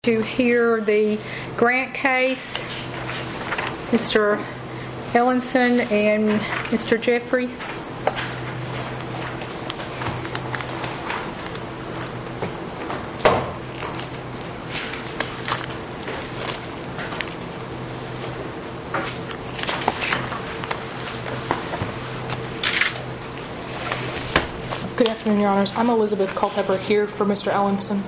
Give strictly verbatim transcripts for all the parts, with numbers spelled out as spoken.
To hear the Grant case, Mister Ellenson and Mister Jeffrey. Good afternoon, Your Honors. I'm Elizabeth Culpepper here for Mister Ellenson.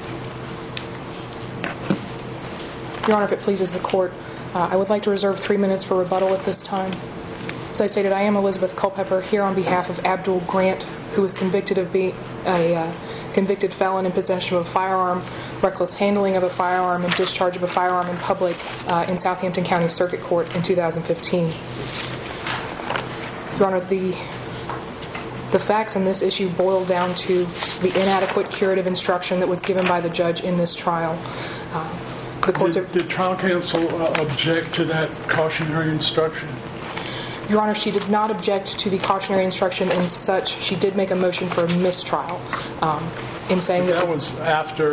Your Honor, if it pleases the Court, uh, I would like to reserve three minutes for rebuttal at this time. As I stated, I am Elizabeth Culpepper here on behalf of Abdul Grant, who was convicted of being a uh, convicted felon in possession of a firearm, reckless handling of a firearm, and discharge of a firearm in public uh, in Southampton County Circuit Court in two thousand fifteen. Your Honor, the the facts in this issue boil down to the inadequate curative instruction that was given by the judge in this trial. Uh, The courts did, are, did trial counsel uh, object to that cautionary instruction? Your Honor, she did not object to the cautionary instruction and such. She did make a motion for a mistrial um, in saying that... That was after,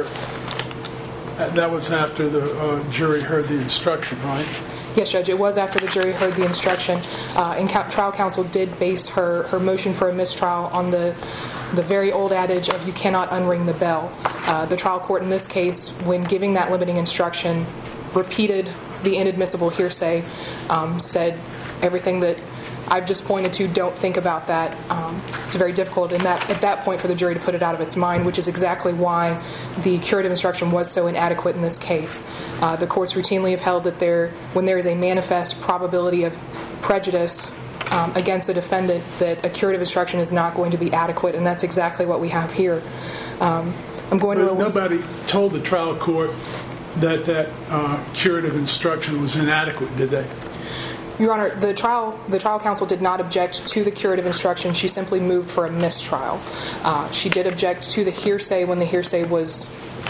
that was after the uh, jury heard the instruction, right? Yes, Judge, it was after the jury heard the instruction. Uh, and ca- trial counsel did base her, her motion for a mistrial on the the very old adage of you cannot unring the bell. Uh, the trial court in this case, when giving that limiting instruction, repeated the inadmissible hearsay, um, said everything that I've just pointed to, don't think about that. Um, it's very difficult in that, at that point for the jury to put it out of its mind, which is exactly why the curative instruction was so inadequate in this case. Uh, the courts routinely have held that there, when there is a manifest probability of prejudice um, against the defendant, that a curative instruction is not going to be adequate, and that's exactly what we have here. Um, I'm going but to... Nobody told the trial court that that uh, curative instruction was inadequate, did they? Your Honor, the trial the trial counsel did not object to the curative instruction. She simply moved for a mistrial. Uh, she did object to the hearsay when the hearsay was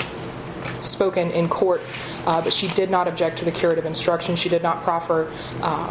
spoken in court, uh, but she did not object to the curative instruction. She did not proffer uh,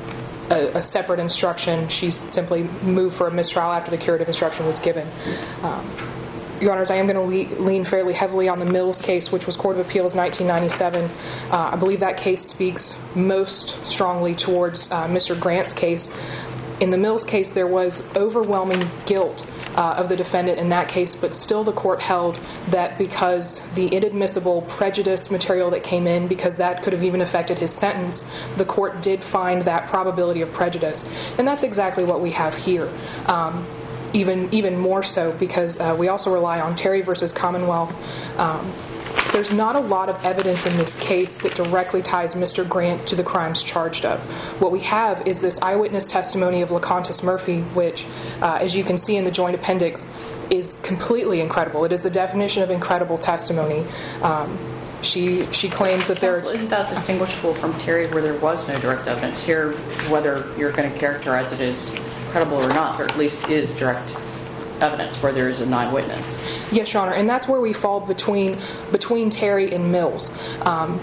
a, a separate instruction. She simply moved for a mistrial after the curative instruction was given. Um, Your Honors, I am going to le- lean fairly heavily on the Mills case, which was Court of Appeals nineteen ninety-seven. Uh, I believe that case speaks most strongly towards uh, Mister Grant's case. In the Mills case, there was overwhelming guilt uh, of the defendant in that case, but still the court held that because the inadmissible prejudice material that came in, because that could have even affected his sentence, the court did find that probability of prejudice. And that's exactly what we have here. Um, Even even more so because uh, we also rely on Terry versus Commonwealth. Um, there's not a lot of evidence in this case that directly ties Mister Grant to the crimes charged of. What we have is this eyewitness testimony of LaContis Murphy, which, uh, as you can see in the joint appendix, is completely incredible. It is the definition of incredible testimony. Um, She she claims that there... Isn't that distinguishable from Terry, where there was no direct evidence? Here, whether you're going to characterize it as credible or not, there at least is direct evidence where there is an eyewitness. Yes, Your Honor, and that's where we fall between between Terry and Mills. Um,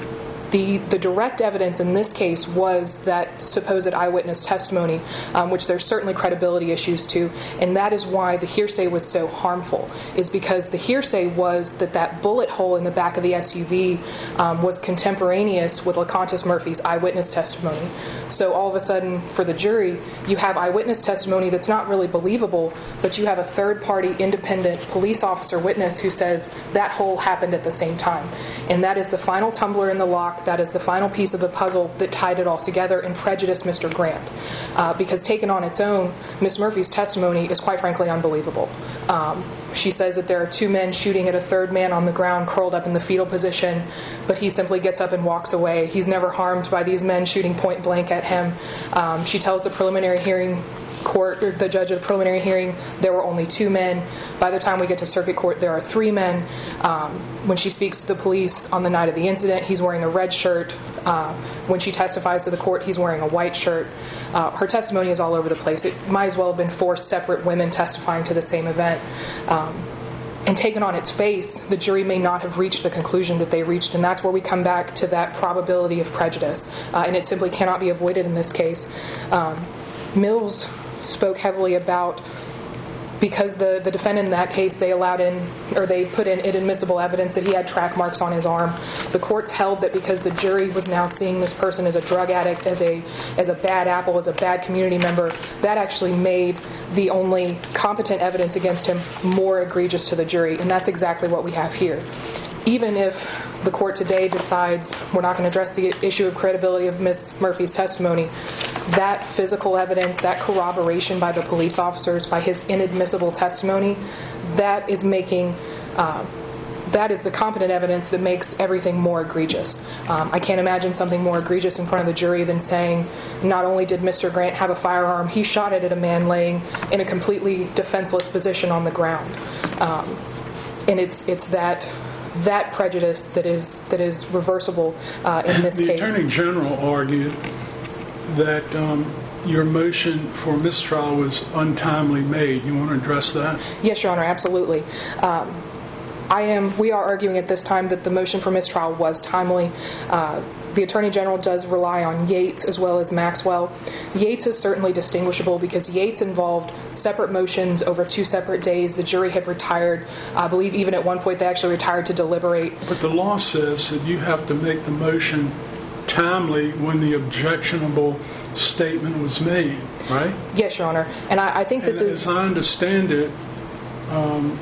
The, the direct evidence in this case was that supposed eyewitness testimony, um, which there's certainly credibility issues to, and that is why the hearsay was so harmful, is because the hearsay was that that bullet hole in the back of the S U V um, was contemporaneous with LaContis Murphy's eyewitness testimony. So all of a sudden, for the jury, you have eyewitness testimony that's not really believable, but you have a third-party independent police officer witness who says that hole happened at the same time. And that is the final tumbler in the lock. That is the final piece of the puzzle that tied it all together and prejudiced Mister Grant. Uh, because taken on its own, Miss Murphy's testimony is quite frankly unbelievable. Um, she says that there are two men shooting at a third man on the ground curled up in the fetal position, but he simply gets up and walks away. He's never harmed by these men shooting point blank at him. Um, she tells the preliminary hearing court, or the judge of the preliminary hearing, there were only two men. By the time we get to circuit court, there are three men. Um, when she speaks to the police on the night of the incident, he's wearing a red shirt. Uh, when she testifies to the court, he's wearing a white shirt. Uh, her testimony is all over the place. It might as well have been four separate women testifying to the same event. Um, and taken on its face, the jury may not have reached the conclusion that they reached, and that's where we come back to that probability of prejudice. Uh, and it simply cannot be avoided in this case. Um, Mills spoke heavily about because the, the defendant in that case, they allowed in, or they put in inadmissible evidence that he had track marks on his arm. The courts held that because the jury was now seeing this person as a drug addict, as a as a bad apple, as a bad community member, that actually made the only competent evidence against him more egregious to the jury, and that's exactly what we have here. Even if the court today decides we're not going to address the issue of credibility of Miz Murphy's testimony, that physical evidence, that corroboration by the police officers, by his inadmissible testimony, that is making, uh, that is the competent evidence that makes everything more egregious. Um, I can't imagine something more egregious in front of the jury than saying not only did Mister Grant have a firearm, he shot it at a man laying in a completely defenseless position on the ground. Um, and it's it's that that prejudice that is that is reversible uh, in this the case. The Attorney General argued that um, your motion for mistrial was untimely made. You want to address that? Yes, Your Honor, absolutely. Um, I am. We are arguing at this time that the motion for mistrial was timely. Uh, the Attorney General does rely on Yates as well as Maxwell. Yates is certainly distinguishable because Yates involved separate motions over two separate days. The jury had retired. I believe even at one point they actually retired to deliberate. But the law says that you have to make the motion timely when the objectionable statement was made, right? Yes, Your Honor. And I, I think this and is... As I understand it, um,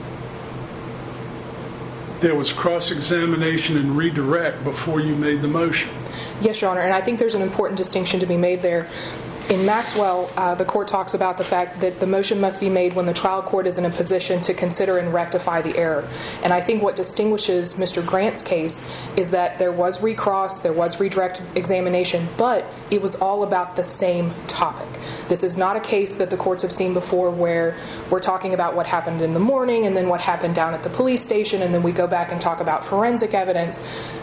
there was cross-examination and redirect before you made the motion. Yes, Your Honor, and I think there's an important distinction to be made there. In Maxwell, uh, the court talks about the fact that the motion must be made when the trial court is in a position to consider and rectify the error. And I think what distinguishes Mister Grant's case is that there was recross, there was redirect examination, but it was all about the same topic. This is not a case that the courts have seen before where we're talking about what happened in the morning and then what happened down at the police station and then we go back and talk about forensic evidence.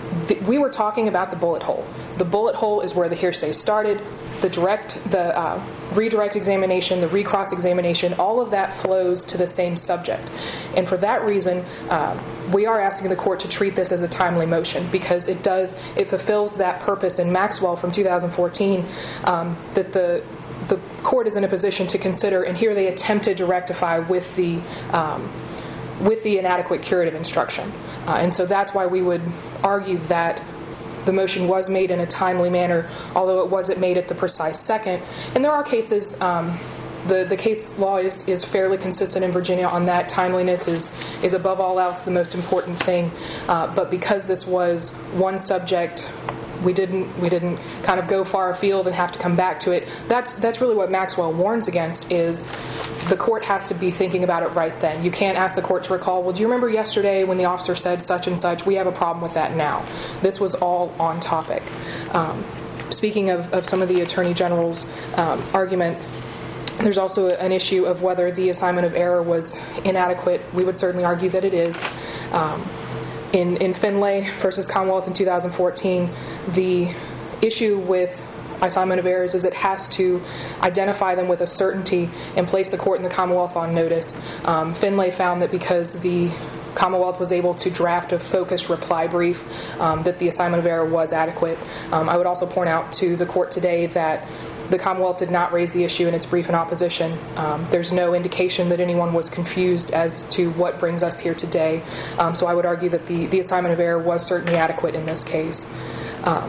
We were talking about the bullet hole. The bullet hole is where the hearsay started. The direct, the uh, redirect examination, the recross examination, all of that flows to the same subject. And for that reason, uh, we are asking the court to treat this as a timely motion because it does, it fulfills that purpose in Maxwell from two thousand fourteen um, that the the court is in a position to consider, and here they attempted to rectify with the um, with the inadequate curative instruction. Uh, and so that's why we would argue that the motion was made in a timely manner, although it wasn't made at the precise second. And there are cases, um, the, the case law is, is fairly consistent in Virginia on that. Timeliness is, is above all else the most important thing. Uh, but because this was one subject, we didn't we didn't kind of go far afield and have to come back to it. That's that's really what Maxwell warns against, is the court has to be thinking about it right then. You can't ask the court to recall, well, do you remember yesterday when the officer said such and such? We have a problem with that now. This was all on topic. Um, speaking of, of some of the Attorney General's um, arguments, there's also an issue of whether the assignment of error was inadequate. We would certainly argue that it is. Um, in, in Finlay versus Commonwealth in two thousand fourteen, the issue with assignment of errors is it has to identify them with a certainty and place the court and the Commonwealth on notice. Um, Finlay found that because the Commonwealth was able to draft a focused reply brief, um, that the assignment of error was adequate. Um, I would also point out to the court today that the Commonwealth did not raise the issue in its brief in opposition. Um, there's no indication that anyone was confused as to what brings us here today. Um, so I would argue that the, the assignment of error was certainly adequate in this case. Um,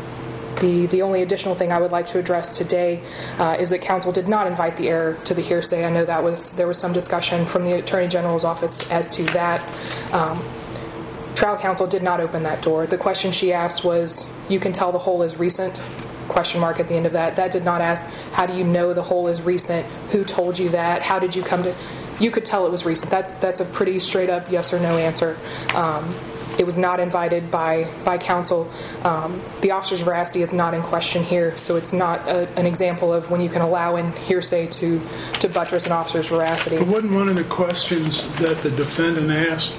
The, the only additional thing I would like to address today uh, is that counsel did not invite the error to the hearsay. I know that was there was some discussion from the Attorney General's office as to that. Um, trial counsel did not open that door. The question she asked was, you can tell the whole is recent? Question mark at the end of that. That did not ask, how do you know the whole is recent? Who told you that? How did you come to... You could tell it was recent. That's that's a pretty straight up yes or no answer. Um, It was not invited by, by counsel. Um, the officer's veracity is not in question here, so it's not a, an example of when you can allow in hearsay to, to buttress an officer's veracity. But wasn't one of the questions that the defendant asked,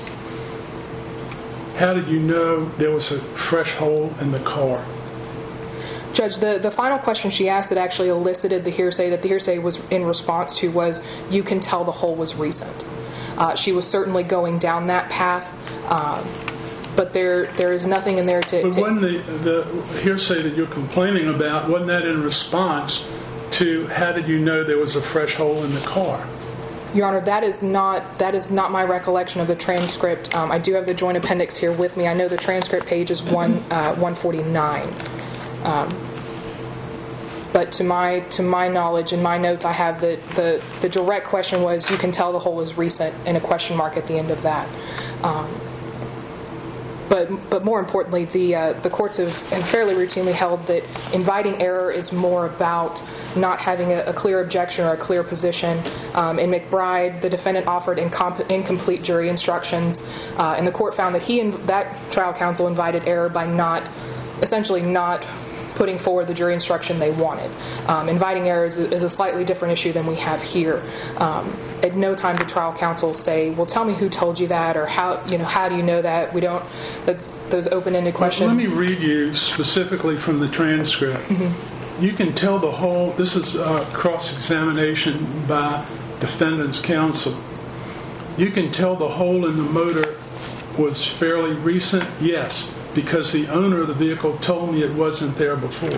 how did you know there was a fresh hole in the car? Judge, the, the final question she asked that actually elicited the hearsay that the hearsay was in response to was, you can tell the hole was recent. Uh, she was certainly going down that path. Um, But there, there is nothing in there to... But to wasn't the, the hearsay that you're complaining about, wasn't that in response to how did you know there was a fresh hole in the car? Your Honor, that is not that is not my recollection of the transcript. Um, I do have the joint appendix here with me. I know the transcript page is one uh, one forty-nine. Um, but to my to my knowledge, in my notes, I have that the the direct question was, you can tell the hole is recent, and a question mark at the end of that. Um, But, but more importantly, the uh, the courts have, have fairly routinely held that inviting error is more about not having a, a clear objection or a clear position. Um, in McBride, the defendant offered incom- incomplete jury instructions, uh, and the court found that he and that trial counsel invited error by not, essentially not putting forward the jury instruction they wanted. Um, inviting error is a, is a slightly different issue than we have here. Um, at no time did trial counsel say, "Well, tell me who told you that," or how you know how do you know that? We don't. That's those open-ended questions. Let me read you specifically from the transcript. Mm-hmm. You can tell the whole. This is uh, cross-examination by defendant's counsel. You can tell the hole in the motor was fairly recent. Yes, because the owner of the vehicle told me it wasn't there before.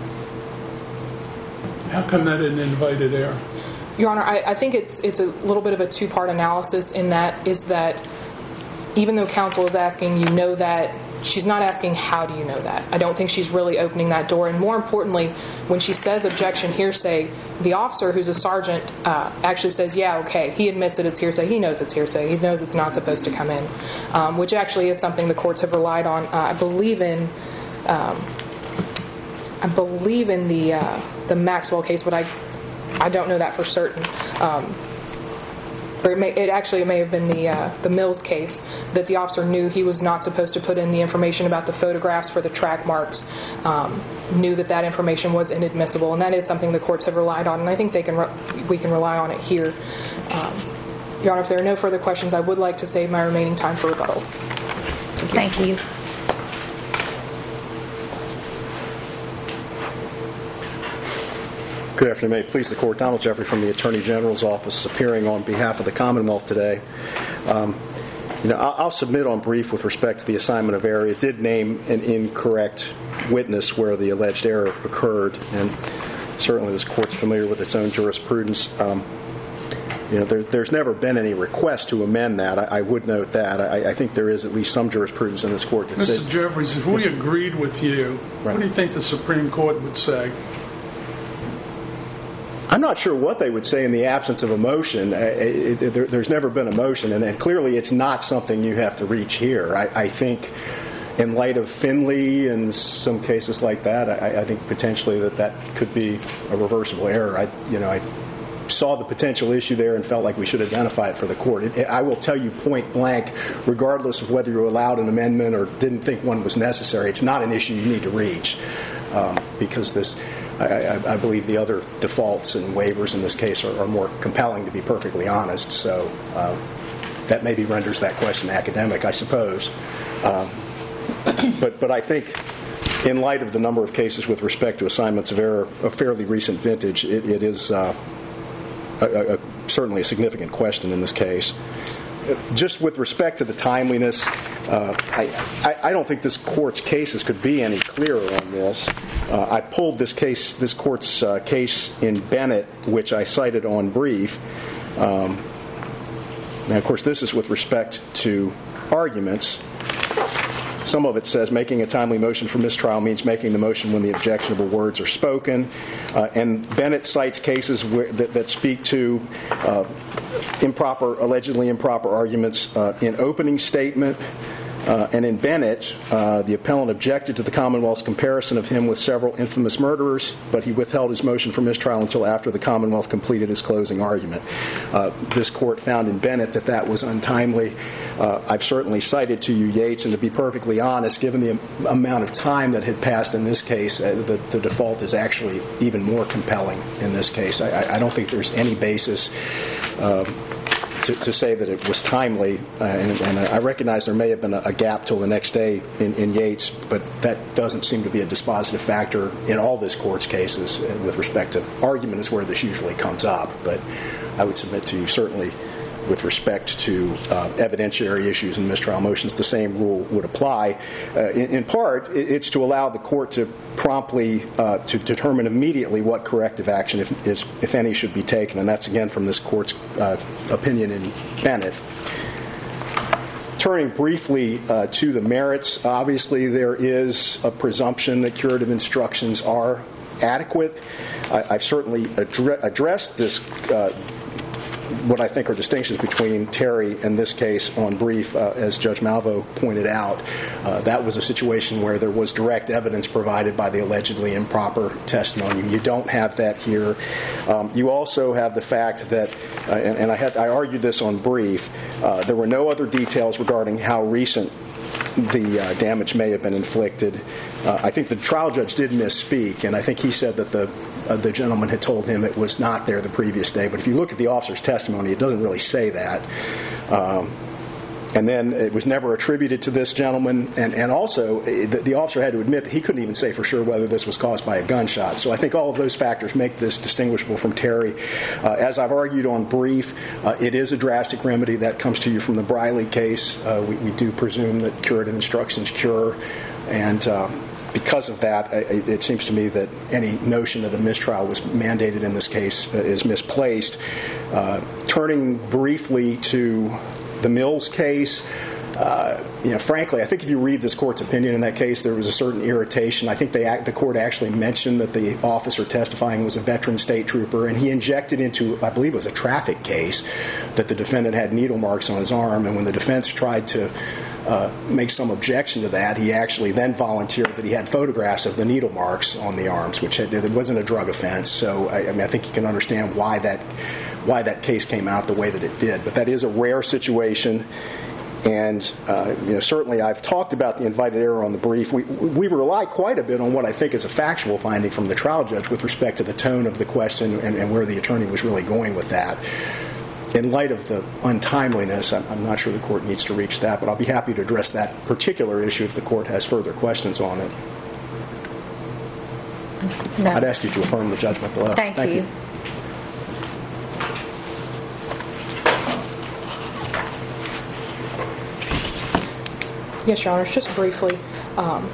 How come that isn't invited error? Your Honor, I, I think it's it's a little bit of a two-part analysis in that is that even though counsel is asking, you know that, she's not asking, how do you know that? I don't think she's really opening that door. And more importantly, when she says objection hearsay, the officer, who's a sergeant, uh, actually says, yeah, okay, he admits that it's hearsay. He knows it's hearsay. He knows it's not supposed to come in, um, which actually is something the courts have relied on. Uh, I believe in... Um, I believe in the uh, the Maxwell case, but I I don't know that for certain. Um, or it, may, it actually may have been the uh, the Mills case that the officer knew he was not supposed to put in the information about the photographs for the track marks. Um, knew that that information was inadmissible, and that is something the courts have relied on, and I think they can re- we can rely on it here. Um, Your Honor, if there are no further questions, I would like to save my remaining time for rebuttal. Thank you. Good afternoon. May it please the Court. Donald Jeffrey from the Attorney General's Office, appearing on behalf of the Commonwealth today. Um, you know, I'll, I'll submit on brief with respect to the assignment of error. It did name an incorrect witness where the alleged error occurred, and certainly this Court's familiar with its own jurisprudence. Um, you know, there, there's never been any request to amend that. I, I would note that. I, I think there is at least some jurisprudence in this Court that says... Mister Jeffries, if we agreed with you, Right. What do you think the Supreme Court would say? I'm not sure what they would say in the absence of a motion. Uh, it, it, there, there's never been a motion, and, and clearly it's not something you have to reach here. I, I think in light of Finley and some cases like that, I, I think potentially that that could be a reversible error. I, you know, I saw the potential issue there and felt like we should identify it for the Court. It, it, I will tell you point blank, regardless of whether you allowed an amendment or didn't think one was necessary, it's not an issue you need to reach um, because this... I, I, I believe the other defaults and waivers in this case are, are more compelling, to be perfectly honest. So uh, that maybe renders that question academic, I suppose. Um, but but I think in light of the number of cases with respect to assignments of error of fairly recent vintage, it, it is uh, a, a, certainly a significant question in this case. Just with respect to the timeliness, uh, I, I, I don't think this Court's cases could be any clearer on this. Uh, I pulled this case, this Court's uh, case in Bennett, which I cited on brief. Um, and of course, this is with respect to arguments. Some of it says making a timely motion for mistrial means making the motion when the objectionable words are spoken. Uh, and Bennett cites cases where, that, that speak to uh, improper, allegedly improper arguments uh, in opening statement. Uh, and in Bennett, uh, the appellant objected to the Commonwealth's comparison of him with several infamous murderers, but he withheld his motion for mistrial until after the Commonwealth completed his closing argument. Uh, this Court found in Bennett that that was untimely. Uh, I've certainly cited to you Yates, and to be perfectly honest, given the am- amount of time that had passed in this case, uh, the, the default is actually even more compelling in this case. I, I don't think there's any basis uh, To, to say that it was timely, uh, and, and I recognize there may have been a, a gap till the next day in, in Yates, but that doesn't seem to be a dispositive factor in all this Court's cases. With respect to argument is where this usually comes up, but I would submit to you certainly with respect to uh, evidentiary issues and mistrial motions, the same rule would apply. Uh, in, in part, it's to allow the court to promptly uh, to determine immediately what corrective action, if, is, if any, should be taken, and that's again from this court's uh, opinion in Bennett. Turning briefly uh, to the merits, obviously there is a presumption that curative instructions are adequate. I, I've certainly addre- addressed this, uh, what I think are distinctions between Terry and this case on brief, uh, as Judge Malvo pointed out. Uh, that was a situation where there was direct evidence provided by the allegedly improper testimony. You don't have that here. Um, you also have the fact that, uh, and, and I, had, I argued this on brief, uh, there were no other details regarding how recent the uh, damage may have been inflicted. Uh, I think the trial judge did misspeak, and I think he said that the uh, the gentleman had told him it was not there the previous day. But if you look at the officer's testimony, it doesn't really say that. Um, and then it was never attributed to this gentleman. And, and also, the, the officer had to admit that he couldn't even say for sure whether this was caused by a gunshot. So I think all of those factors make this distinguishable from Terry. Uh, as I've argued on brief, uh, it is a drastic remedy that comes to you from the Briley case. Uh, we, we do presume that curative instructions cure. And uh, because of that, it, it seems to me that any notion that a mistrial was mandated in this case uh, is misplaced. Uh, turning briefly to the Mills case, uh, you know, frankly, I think if you read this court's opinion in that case, there was a certain irritation. I think they act, the court actually mentioned that the officer testifying was a veteran state trooper, and he injected into, I believe it was a traffic case, that the defendant had needle marks on his arm, and when the defense tried to uh, make some objection to that, he actually then volunteered that he had photographs of the needle marks on the arms, which had, it wasn't a drug offense. So I, I mean, I think you can understand why that why that case came out the way that it did. But that is a rare situation. And uh, you know, certainly I've talked about the invited error on the brief. We, we rely quite a bit on what I think is a factual finding from the trial judge with respect to the tone of the question and, and where the attorney was really going with that. In light of the untimeliness, I'm, I'm not sure the court needs to reach that, but I'll be happy to address that particular issue if the court has further questions on it. No. I'd ask you to affirm the judgment below. Thank, Thank you. you. Yes, Your Honor. Just briefly, um,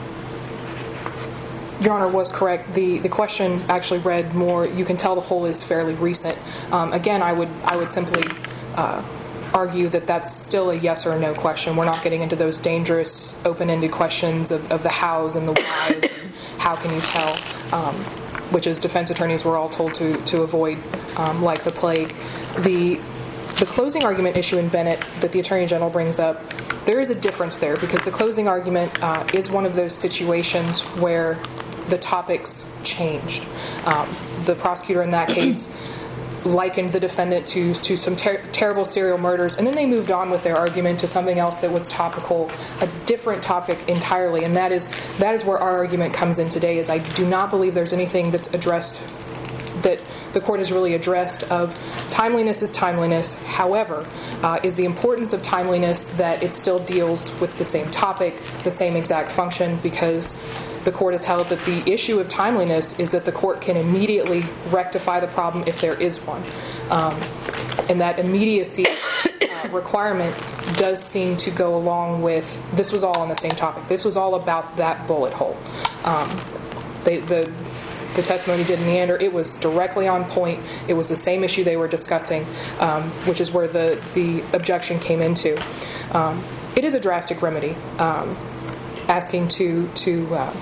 Your Honor was correct. The the question actually read more, you can tell the whole is fairly recent. Um, again, I would I would simply uh, argue that that's still a yes or a no question. We're not getting into those dangerous open-ended questions of, of the hows and the whys and how can you tell, um, which as defense attorneys we're all told to, to avoid um, like the plague. The The closing argument issue in Bennett that the Attorney General brings up, there is a difference there because the closing argument uh, is one of those situations where the topics changed. Um, the prosecutor in that case likened the defendant to to some ter- terrible serial murders, and then they moved on with their argument to something else that was topical, a different topic entirely, and that is that is where our argument comes in today. Is I do not believe there's anything that's addressed that the court has really addressed of timeliness is timeliness. However, uh, is the importance of timeliness that it still deals with the same topic, the same exact function, because the court has held that the issue of timeliness is that the court can immediately rectify the problem if there is one. Um, and that immediacy uh, requirement does seem to go along with, this was all on the same topic. This was all about that bullet hole. Um, they, the The testimony didn't meander. It was directly on point. It was the same issue they were discussing, um, which is where the, the objection came into. Um, it is a drastic remedy, um, asking to to uh,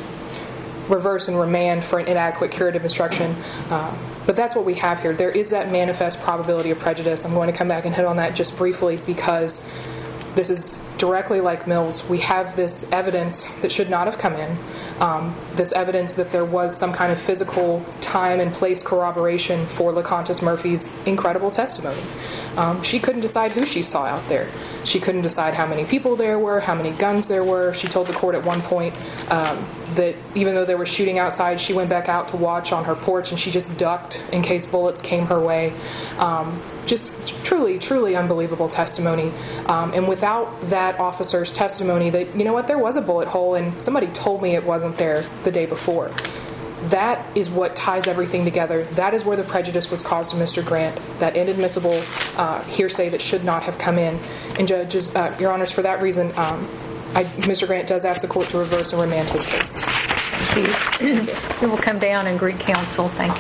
reverse and remand for an inadequate curative instruction. Uh, but that's what we have here. There is that manifest probability of prejudice. I'm going to come back and hit on that just briefly because this is directly like Mills. We have this evidence that should not have come in, um, this evidence that there was some kind of physical time and place corroboration for LaContis Murphy's incredible testimony. Um, she couldn't decide who she saw out there. She couldn't decide how many people there were, how many guns there were. She told the court at one point um, that even though they were shooting outside, she went back out to watch on her porch and she just ducked in case bullets came her way. Um, just truly, truly unbelievable testimony. Um, and without that officer's testimony that, you know what, there was a bullet hole and somebody told me it wasn't there the day before, That is what ties everything together. That is where the prejudice was caused to Mister Grant, that inadmissible uh, hearsay that should not have come in. And judges, uh, Your Honors, for that reason, um, I, Mister Grant does ask the court to reverse and remand his case. Thank you. We will come down and greet counsel. Thank you.